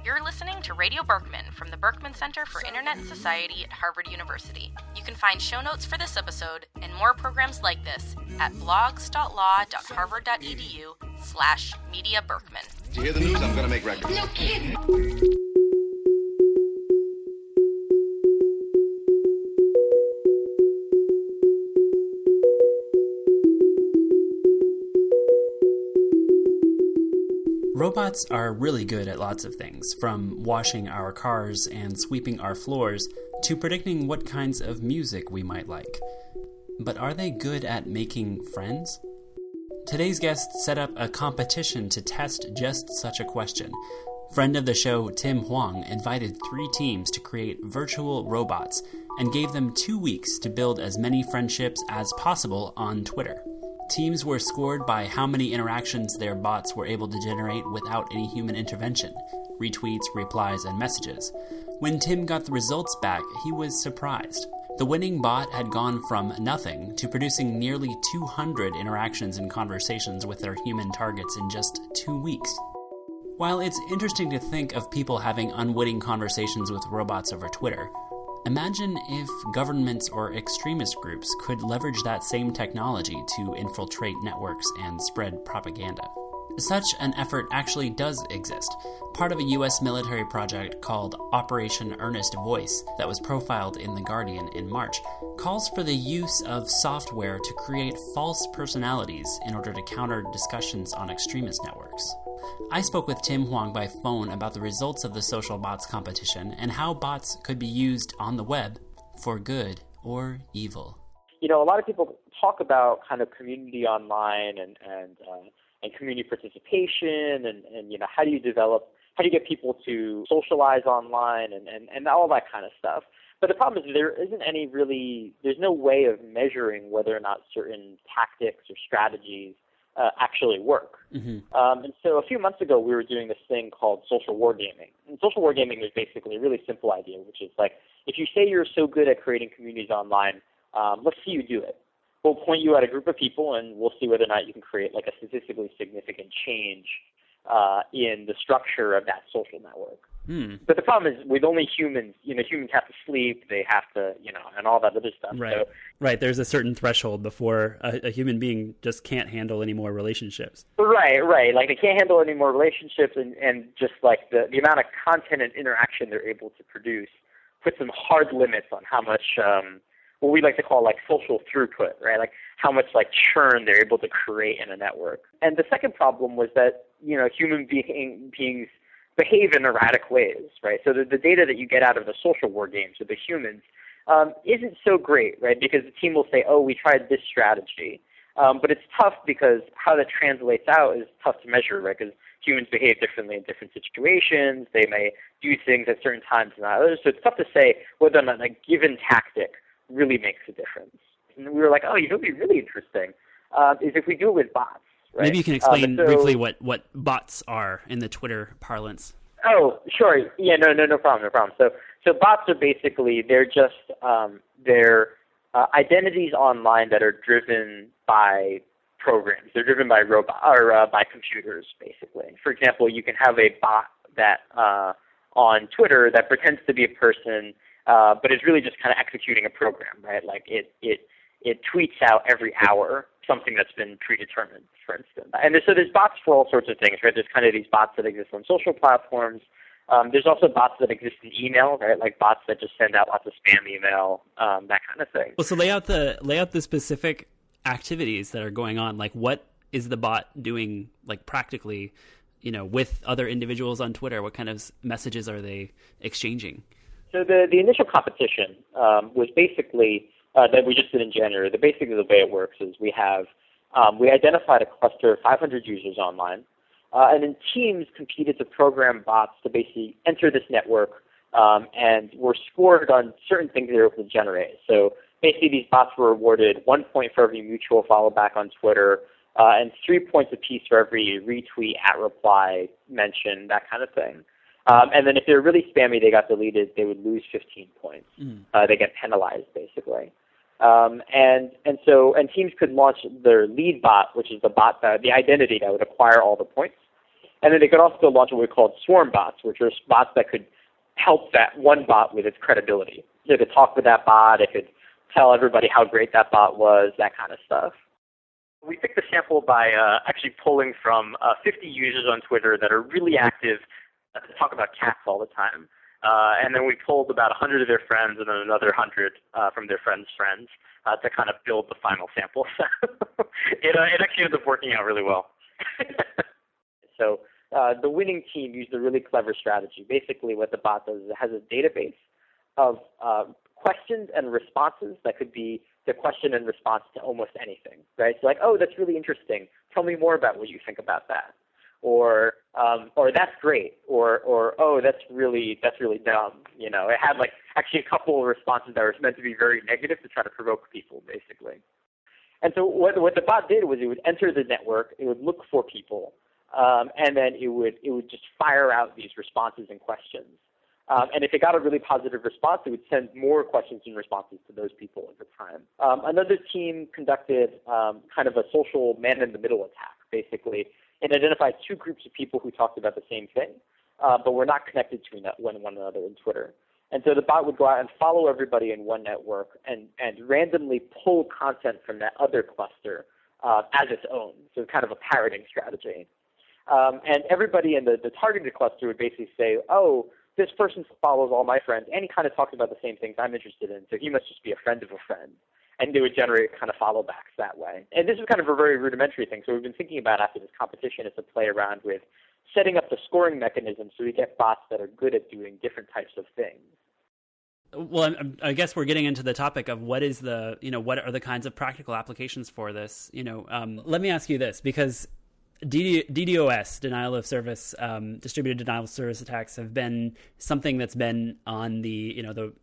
You're listening to Radio Berkman from the Berkman Center for Internet and Society at Harvard University. You can find show notes for this episode and more programs like this at blogs.law.harvard.edu/Media Berkman. Do you hear the news? I'm going to make records. No kidding. Robots are really good at lots of things, from washing our cars and sweeping our floors to predicting what kinds of music we might like. But are they good at making friends? Today's guest set up a competition to test just such a question. Friend of the show, Tim Huang, invited 3 teams to create virtual robots and gave them 2 weeks to build as many friendships as possible on Twitter. Teams were scored by how many interactions their bots were able to generate without any human intervention, retweets, replies, and messages. When Tim got the results back, he was surprised. The winning bot had gone from nothing to producing nearly 200 interactions and conversations with their human targets in just 2 weeks. While it's interesting to think of people having unwitting conversations with robots over Twitter, imagine if governments or extremist groups could leverage that same technology to infiltrate networks and spread propaganda. Such an effort actually does exist. Part of a U.S. military project called Operation Earnest Voice that was profiled in The Guardian in March calls for the use of software to create false personalities in order to counter discussions on extremist networks. I spoke with Tim Huang by phone about the results of the social bots competition and how bots could be used on the web for good or evil. You know, a lot of people talk about kind of community online and community participation and you know, how do you get people to socialize online and all that kind of stuff. But the problem is there's no way of measuring whether or not certain tactics or strategies actually work. Mm-hmm. And so a few months ago, we were doing this thing called social wargaming. And social wargaming is basically a really simple idea, which is like, if you say you're so good at creating communities online, let's see you do it. We'll point you at a group of people, and we'll see whether or not you can create like a statistically significant change in the structure of that social network. But the problem is with only humans, you know, humans have to sleep, they have to, you know, and all that other stuff. Right. So, right. There's a certain threshold before a human being just can't handle any more relationships. Right. Like they can't handle any more relationships and just like the amount of content and interaction they're able to produce puts some hard limits on how much, what we like to call like social throughput, right? Like how much like churn they're able to create in a network. And the second problem was that, you know, human beings behave in erratic ways, right? So the data that you get out of the social war games with the humans isn't so great, right? Because the team will say, oh, we tried this strategy. But it's tough because how that translates out is tough to measure, right? Because humans behave differently in different situations. They may do things at certain times and not others. So it's tough to say whether or not a given tactic really makes a difference. And we were like, oh, you know what would be really interesting is if we do it with bots. Right? Maybe you can explain briefly what bots are in the Twitter parlance. Oh, sure. Yeah, no problem. So bots are basically, they're just, they're identities online that are driven by programs. They're driven by by computers, basically. For example, you can have a bot that, on Twitter that pretends to be a person, but is really just kind of executing a program, right? Like it tweets out every hour something that's been predetermined, for instance. And so there's bots for all sorts of things, right? There's kind of these bots that exist on social platforms. There's also bots that exist in email, right? Like bots that just send out lots of spam email, that kind of thing. Well, so lay out the specific activities that are going on. Like, what is the bot doing, like practically, you know, with other individuals on Twitter? What kind of messages are they exchanging? So the initial competition was basically that we just did in January. Basically the way it works is we identified a cluster of 500 users online, and then teams competed to program bots to basically enter this network and were scored on certain things they were able to generate. So basically these bots were awarded 1 point for every mutual follow back on Twitter and 3 points apiece for every retweet, @reply, mention, that kind of thing. And then if they were really spammy, they got deleted, they would lose 15 points. They get penalized, basically. And teams could launch their lead bot, which is the identity that would acquire all the points. And then they could also launch what we called swarm bots, which are bots that could help that one bot with its credibility. So it could talk with that bot, it could tell everybody how great that bot was, that kind of stuff. We picked the sample by actually pulling from 50 users on Twitter that are really active to talk about cats all the time. And then we pulled about 100 of their friends and then another 100 from their friends' friends to kind of build the final sample. It actually ended up working out really well. So the winning team used a really clever strategy. Basically what the bot does is it has a database of questions and responses that could be the question and response to almost anything, right? So like, oh, that's really interesting. Tell me more about what you think about that. Or that's great. Or oh, that's really dumb. You know, it had like actually a couple of responses that were meant to be very negative to try to provoke people, basically. And so what the bot did was it would enter the network, it would look for people, and then it would just fire out these responses and questions. And if it got a really positive response, it would send more questions and responses to those people over time. Another team conducted kind of a social man-in-the-middle attack, basically. It identified two groups of people who talked about the same thing, but were not connected to one another in Twitter. And so the bot would go out and follow everybody in one network and randomly pull content from that other cluster as its own, so kind of a parroting strategy. And everybody in the targeted cluster would basically say, oh, this person follows all my friends, and he kind of talks about the same things I'm interested in, so he must just be a friend of a friend. And they would generate kind of follow backs that way. And this is kind of a very rudimentary thing. So we've been thinking about after this competition is to play around with setting up the scoring mechanism so we get bots that are good at doing different types of things. Well, I guess we're getting into the topic of what are the kinds of practical applications for this? Let me ask you this, because DDoS, denial of service, distributed denial of service attacks have been something that's been on the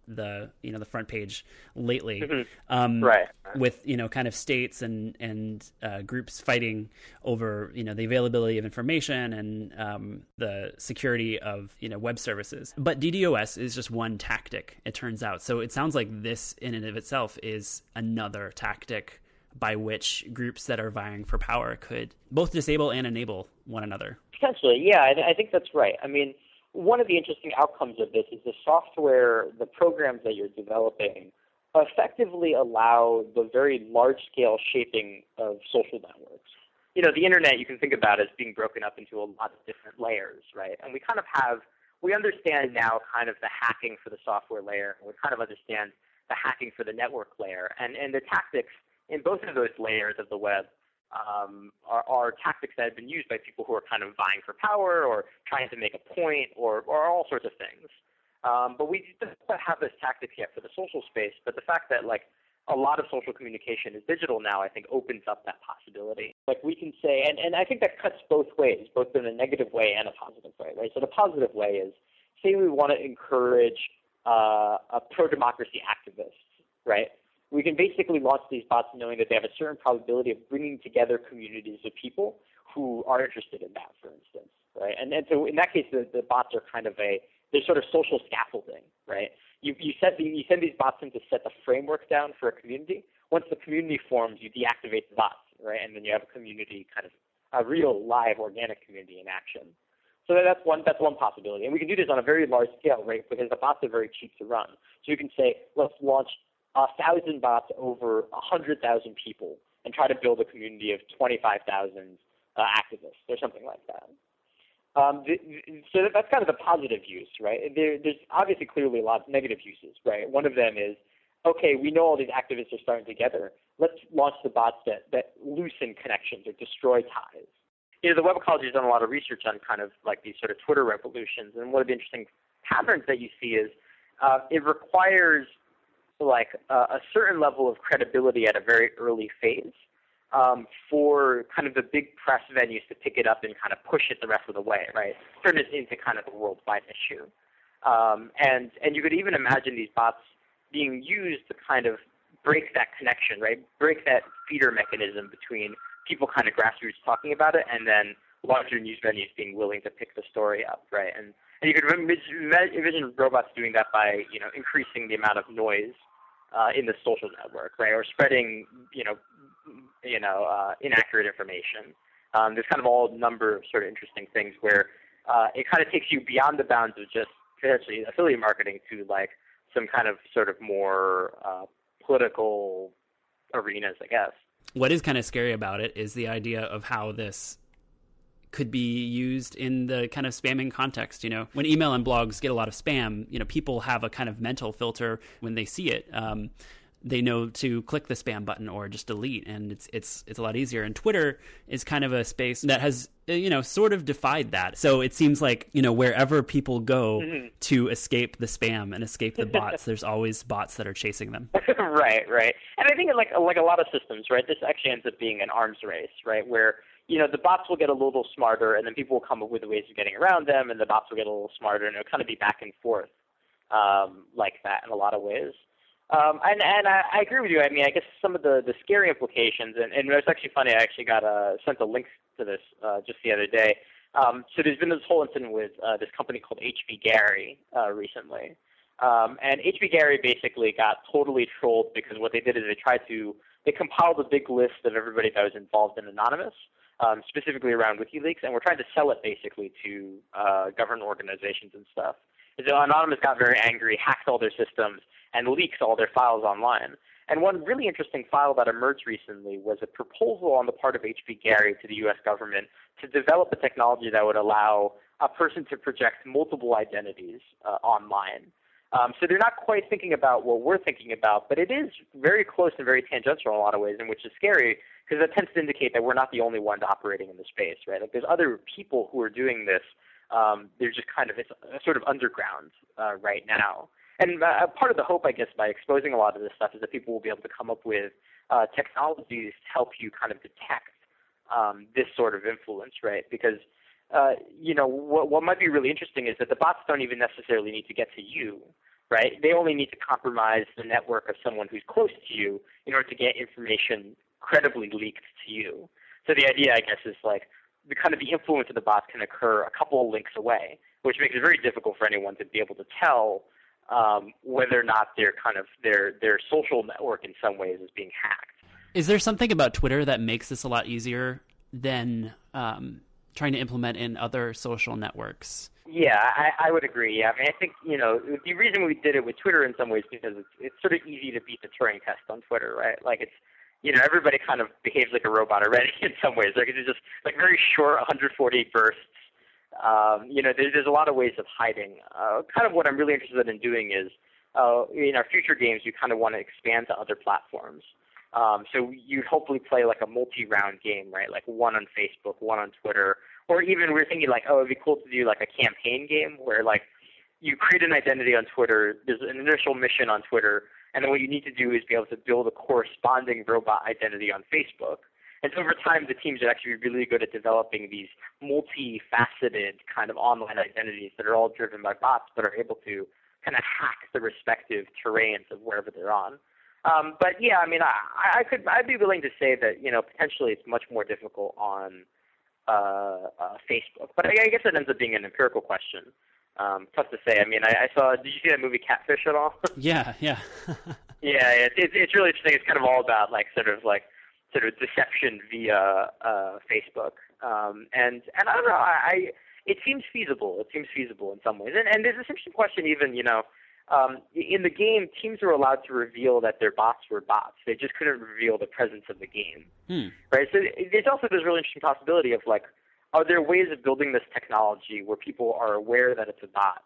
front page lately, right? With kind of states and groups fighting over the availability of information and the security of web services. But DDoS is just one tactic, it turns out. So it sounds like this in and of itself is another tactic by which groups that are vying for power could both disable and enable one another. Potentially, yeah, I think that's right. I mean, one of the interesting outcomes of this is the software, the programs that you're developing effectively allow the very large-scale shaping of social networks. The internet you can think about as being broken up into a lot of different layers, right? And we understand now kind of the hacking for the software layer, and we kind of understand the hacking for the network layer. And the tactics in both of those layers of the web are tactics that have been used by people who are kind of vying for power or trying to make a point or all sorts of things. But we don't have those tactics yet for the social space. But the fact that a lot of social communication is digital now, I think opens up that possibility. We can say, and I think that cuts both ways, both in a negative way and a positive way, right? So the positive way is, say we want to encourage a pro-democracy activists, right? We can basically launch these bots knowing that they have a certain probability of bringing together communities of people who are interested in that, for instance, right? And so in that case, the bots are kind of they're sort of social scaffolding, right? You send these bots in to set the framework down for a community. Once the community forms, you deactivate the bots, right? And then you have a community, kind of a real live organic community in action. So that's one possibility. And we can do this on a very large scale, right? Because the bots are very cheap to run. So you can say, let's launch 1,000 bots over 100,000 people and try to build a community of 25,000 activists or something like that. So that's kind of the positive use, right? There's obviously clearly a lot of negative uses, right? One of them is, okay, we know all these activists are starting together. Let's launch the bots that loosen connections or destroy ties. The web ecology has done a lot of research on kind of these sort of Twitter revolutions, and one of the interesting patterns that you see is it requires a certain level of credibility at a very early phase for kind of the big press venues to pick it up and kind of push it the rest of the way, right? Turn it into kind of a worldwide issue. And you could even imagine these bots being used to kind of break that connection, right? Break that feeder mechanism between people kind of grassroots talking about it and then larger news venues being willing to pick the story up, right? And you could envision robots doing that by, increasing the amount of noise in the social network, right, or spreading, inaccurate information. There's kind of all a number of sort of interesting things where it kind of takes you beyond the bounds of just essentially affiliate marketing to like some kind of sort of more political arenas, I guess. What is kind of scary about it is the idea of how this could be used in the kind of spamming context. You know, when email and blogs get a lot of spam, you know, people have a kind of mental filter when they see it. They know to click the spam button or just delete, and it's a lot easier. And Twitter is kind of a space that has, you know, sort of defied that. So it seems like, you know, wherever people go to escape the spam and escape the bots, there's always bots that are chasing them. Right. And I think like a lot of systems, right, this actually ends up being an arms race, right, where, you know, the bots will get a little smarter, and then people will come up with ways of getting around them, and the bots will get a little smarter, and it'll kind of be back and forth like that in a lot of ways. And I agree with you. I mean, I guess some of the scary implications, and it was actually funny, I actually got sent a link to this just the other day. So there's been this whole incident with this company called HB Gary recently. And HB Gary basically got totally trolled because what they did is they compiled a big list of everybody that was involved in Anonymous, specifically around WikiLeaks, and we're trying to sell it basically to government organizations and stuff. So Anonymous got very angry, hacked all their systems, and leaks all their files online. And one really interesting file that emerged recently was a proposal on the part of HB Gary to the U.S. government to develop a technology that would allow a person to project multiple identities online. So they're not quite thinking about what we're thinking about, but it is very close and very tangential in a lot of ways, and which is scary because that tends to indicate that we're not the only ones operating in the space, right? Like there's other people who are doing this. They're just kind of, it's sort of underground right now. And part of the hope, I guess, by exposing a lot of this stuff is that people will be able to come up with technologies to help you kind of detect this sort of influence, right? Because, you know, what might be really interesting is that the bots don't even necessarily need to get to you, right? They only need to compromise the network of someone who's close to you in order to get information credibly leaked to you. So the idea, I guess, is like the kind of the influence of the bots can occur a couple of links away, which makes it very difficult for anyone to be able to tell whether or not their social network in some ways is being hacked. Is there something about Twitter that makes this a lot easier than trying to implement in other social networks? Yeah, I would agree. I mean, I think, you know, the reason we did it with Twitter in some ways because it's sort of easy to beat the Turing test on Twitter, right? Like it's, you know, everybody kind of behaves like a robot already in some ways. Like it's just like very short 148 bursts. You know, there's a lot of ways of hiding. Kind of what I'm really interested in doing is, in our future games, we kind of want to expand to other platforms. So you'd hopefully play like a multi-round game, right? Like one on Facebook, one on Twitter, or even we're thinking like, oh, it'd be cool to do like a campaign game where like you create an identity on Twitter, there's an initial mission on Twitter, and then what you need to do is be able to build a corresponding robot identity on Facebook. And so over time, the teams are actually really good at developing these multifaceted kind of online identities that are all driven by bots, but are able to kind of hack the respective terrains of wherever they're on. But yeah, I mean, I'd be willing to say that, you know, potentially it's much more difficult on Facebook. But I guess it ends up being an empirical question. Tough to say. I mean, I saw. Did you see that movie Catfish at all? Yeah. Yeah, it's really interesting. It's kind of all about like sort of deception via Facebook. And I don't know. It seems feasible. It seems feasible in some ways. And there's this interesting question. Even, you know, in the game, teams were allowed to reveal that their bots were bots. They just couldn't reveal the presence of the game. Right. So there's also this really interesting possibility of like, are there ways of building this technology where people are aware that it's a bot,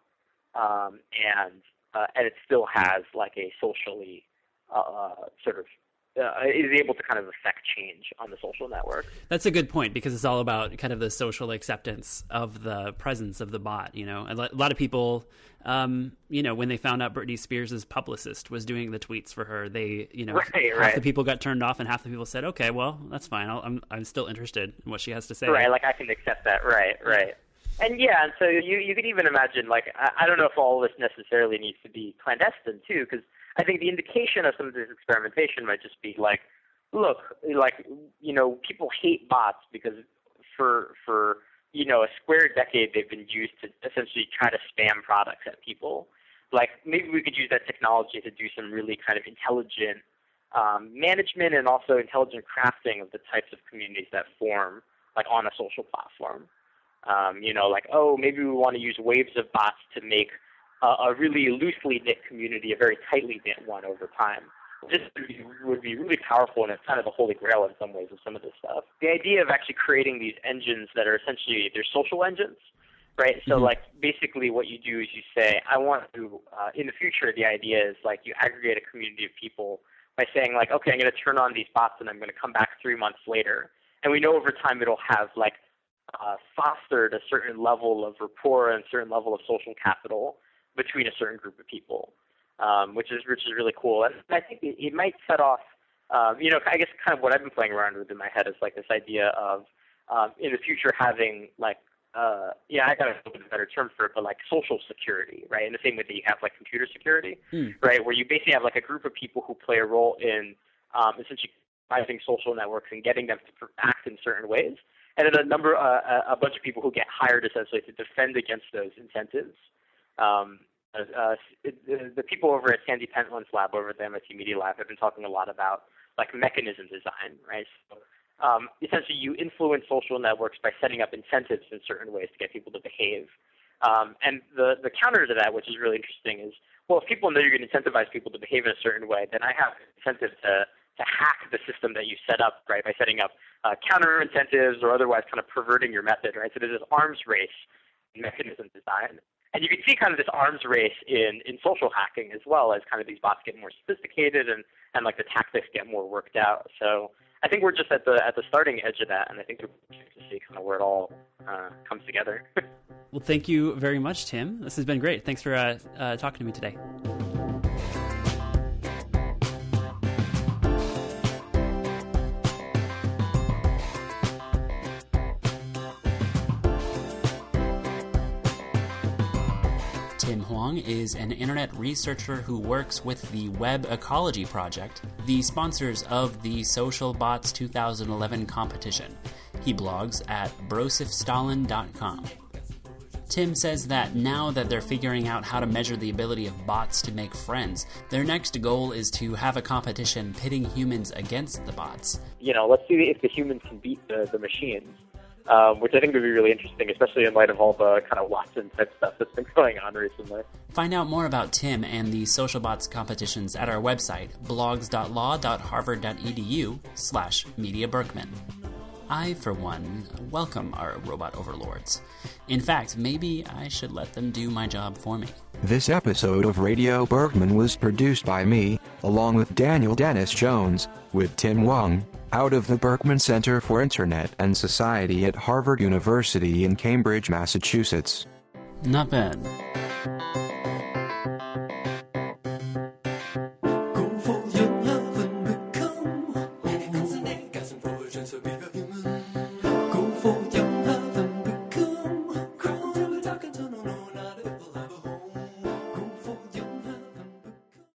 and it still has like a socially sort of is able to kind of affect change on the social network? That's a good point, because it's all about kind of the social acceptance of the presence of the bot. You know, a lot of people, you know, when they found out Britney Spears' publicist was doing the tweets for her, they, you know, half the people got turned off and half the people said, okay, well, that's fine. I'm still interested in what she has to say. Right. Like I can accept that. Right. And yeah, and so you could even imagine, like, I don't know if all of this necessarily needs to be clandestine too, because I think the indication of some of this experimentation might just be like, look, like, you know, people hate bots because for you know, a square decade they've been used to essentially try to spam products at people. Like, maybe we could use that technology to do some really kind of intelligent management and also intelligent crafting of the types of communities that form like on a social platform. Like, oh, maybe we want to use waves of bots to make a really loosely knit community a very tightly knit one over time. This would be really powerful, and it's kind of the holy grail in some ways of some of this stuff. The idea of actually creating these engines that are essentially, they're social engines, right? So, like, basically what you do is you say, I want to, in the future, the idea is, like, you aggregate a community of people by saying, like, okay, I'm going to turn on these bots, and I'm going to come back 3 months later. And we know over time it'll have, like, fostered a certain level of rapport and a certain level of social capital between a certain group of people, which is really cool. And I think it might set off, I guess kind of what I've been playing around with in my head is like this idea of in the future having like, I got a little bit better term for it, but like social security, right? In the same way that you have like computer security, right? Where you basically have like a group of people who play a role in essentially using social networks and getting them to act in certain ways. And then a bunch of people who get hired essentially to defend against those incentives. The people over at Sandy Pentland's lab over at the MIT Media Lab have been talking a lot about like mechanism design, right? So essentially you influence social networks by setting up incentives in certain ways to get people to behave. And the counter to that, which is really interesting, is, well, if people know you're going to incentivize people to behave in a certain way, then I have incentive to hack the system that you set up, right, by setting up counter incentives or otherwise kind of perverting your method, right? So there's this arms race in mechanism design. And you can see kind of this arms race in social hacking as well, as kind of these bots get more sophisticated and like the tactics get more worked out. So I think we're just at the starting edge of that, and I think we're going to see kind of where it all comes together. Well, thank you very much, Tim. This has been great. Thanks for talking to me today. Tim Huang is an internet researcher who works with the Web Ecology Project, the sponsors of the Social Bots 2011 competition. He blogs at brosifstalin.com. Tim says that now that they're figuring out how to measure the ability of bots to make friends, their next goal is to have a competition pitting humans against the bots. Let's see if the humans can beat the machines. Which I think would be really interesting, especially in light of all the kind of Watson-type stuff that's been going on recently. Find out more about Tim and the social bots competitions at our website, blogs.law.harvard.edu/Media Berkman. I, for one, welcome our robot overlords. In fact, maybe I should let them do my job for me. This episode of Radio Berkman was produced by me, along with Daniel Dennis Jones, with Tim Huang, out of the Berkman Center for Internet and Society at Harvard University in Cambridge, Massachusetts. Not bad.